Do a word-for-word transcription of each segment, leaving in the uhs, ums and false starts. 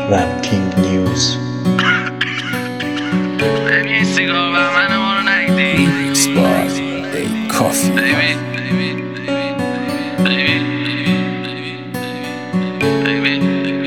رپینگ نیوز. ببین این سیگار و من ما رو نگیدی Spot ای کافی بیبی بیبی بیبی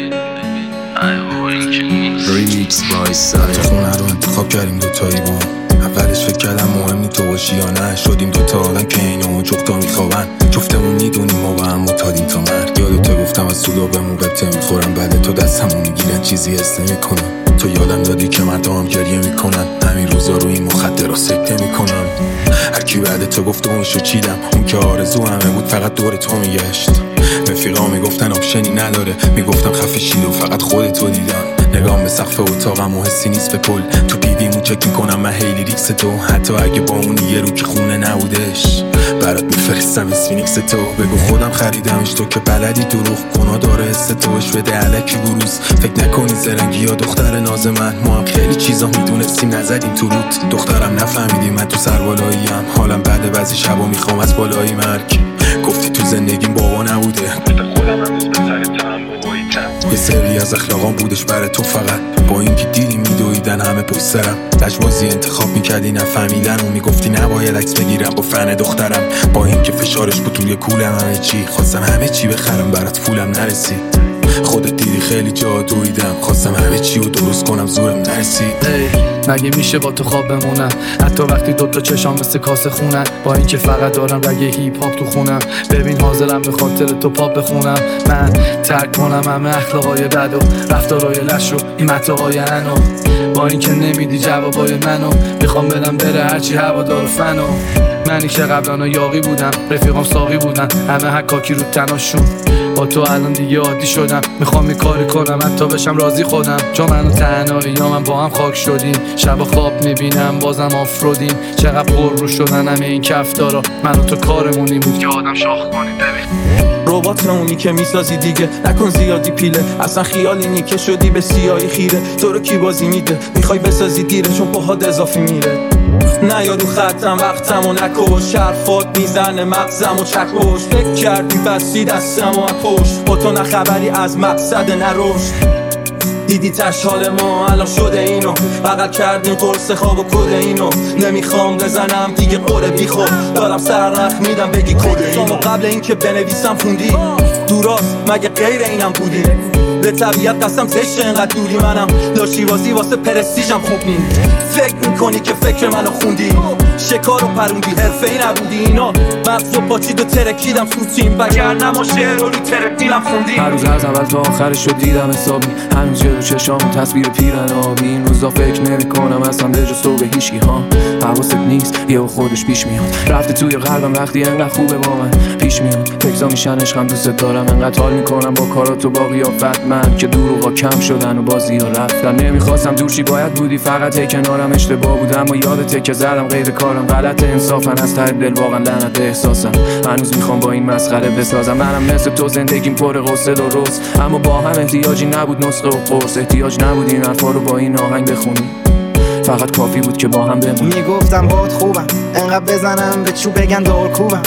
ریمیکس بای سای تو خونه رو انتخاب کردیم دوتایی با اولش فکر کردم مهم نی تو باشی یا نه. شدیم دوتا آدم که اینو جفتا میخوابن، جفتمون میدونیم ما با هم معتادیم تا مرگ. یادت گفتم از سودا به موقت میخورم، بعد تو دستمو میگیرن چیزی حس نمیکنم. تو یادم دادی که مردم گریه میکنن، همین روزا رو این مخدرها سکته میکنن. هر کی بعد تو گفت اونشو چیدم، اون که آرزو همه بود فقط دور تو میگشت. رفیقا میگفتن آپشنی نداره، میگفتم خفه شید و فقط خودتو دیدم. نگام به سقف اتاقم و حسی نیست به کل، تو پیویمو چک میکنم من هیلی ریکس تو. حتی اگه با اون یه رو که خونه نبودش برات میفرستم اسفینیکس تو. بگو خودم خریدمش، تو که بلدی دروغ گناه داره حس توش بده علکی بروز. فکر نکنی زرنگی یا دختر ناز من، ما هم خیلی چیزا میدونستیم نزدیم تو روت. دخترم نفهمیدی من تو سربالاییم، حالم بعد بعضی شبا میخوام از بالای مرگ. گفتی تو زندگیم بابا نبوده، خودم هم دوست بسرتم یه سری از اخلاقام بودش برای تو فقط. با اینکه دیدی میدویدن همه پشت سرم، لجبازی انتخاب میکردی نفهمیدن و میگفتی نباید عکس بگیرم با فن دخترم. با اینکه فشارش بود توی کولم همه چی، خواستم همه چی بخرم برات پولم نرسید. خودت دیدی خیلی جا دویدم، خواستم همه چی رو درست کنم زورم نرسید. مگه میشه با تو خواب بمونم حتی وقتی دوتا چشام مثل کاسه خونن؟ با اینکه فقط دارم رگ هیپ هاپ تو خونم، ببین حاضرم به خاطر تو پاپ بخونم. من ترک کنم همه اخلاقای بد و رفتارای لش و این متاهای انو، با اینکه نمیدی جوابای منو. میخوام بدم بره هرچی هوادار و فنو. منی که قبلا یاقی بودم، رفیقام ساقی بودن، همه حکاکی رو تناشون. با تو الان دیگه عادی شدم، میخوام یه کاری کنم حتی بشم راضی خودم. چون منو تنهایی یا من با هم خاک شدیم، شب خواب میبینم بازم آفرودیم. چقدر پر رو شدن همه این کفتارا، من و تو کارمونی بود که آدم شاخ کنیم. ببین ربات اونی که میسازی دیگه نکن زیادی پیله، اصلا خیالی نی که شدی به سیاهی خیره. تو رو کی بازی میده میخوای بسازی دیره، چون پاهات اضافی میره. نه یارو خطم وقتم و نکش، شرفات میزنه مغزم و چکش. فکر کردی بسی دستم و پشت، با تو نه خبری از مقصد نرشد. دیدی تش حال ما الان شده اینو، بغل کردیم قرص خواب و کده اینو. نمیخوام بزنم دیگه قره بی خود، دارم سرنخ میدم بگی کده اینو. قبل اینکه بنویسم خوندی دوراست مگه غیر اینم بودی؟ به طبیعت قسم زشت اینقدر دوری، منم لاشی بازی واسه پرستیژم خوب نیم. فکر میکنی که فکر منو خوندی، شکار و پروندی حرفه‌ای نبودی اینا. مغز و پاچید و ترکیدم سوتیم، وگرنه ما شعر رو رو ترکیدم خوندی. هر روز از اول تا آخرش رو دیدم حسابی، هنوز جلو چشام تصویر پیرن آبی. این روزا فکر نمی کنم اصلا به جز تو به هیچکی ها. حواست نیست یه خودش پیش میاد، رفته توی قلبم وقتی انقدر خوبه با من پیش میاد. فکرا میشن عشقم دوست دارم، انقدر حال میکنم با کارات و با قیافت من که دروغا کم شدن و بازی ها رفتن. نمیخواستم دورشی باید بودی فقط هی کنارم. اشتباه بودم و یادته که زدم غیر کارم، غلط انصافن از ته دل واقعا لعنت احساسم. هنوز میخوام با این مسخره بسازم، منم مثل تو زندگیم پر غصه و روز. اما با هم احتیاجی نبود نسخه و قرص، احتیاج نبود این حرفا رو با این آهنگ بخونی، فقط کافی بود که با هم بمونیم. میگفتم باد خوبم انقدر بزنم به چوب بگن دار کوبم،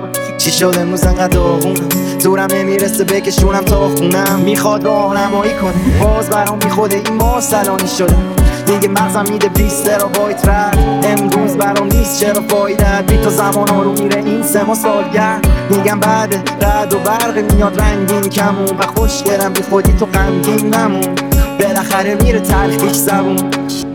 چی شد امروز انقدر داغونم؟ زورم نمیرسه بکشونم تا خونم. میخواد راهنمایی کنه باز برام بیخوده این ما سلانی شدم. دیگه مغزم میده بیست ترابایت رد، امروز برام نیست چرا فایده. بی تو زمان ها رو میره این سه ما سالگرد. میگم بعد رد و برق میاد رنگین کمون، و خوشگلم بی خودی تو غمگین نمون. بالاخره میره تلخیش زبون.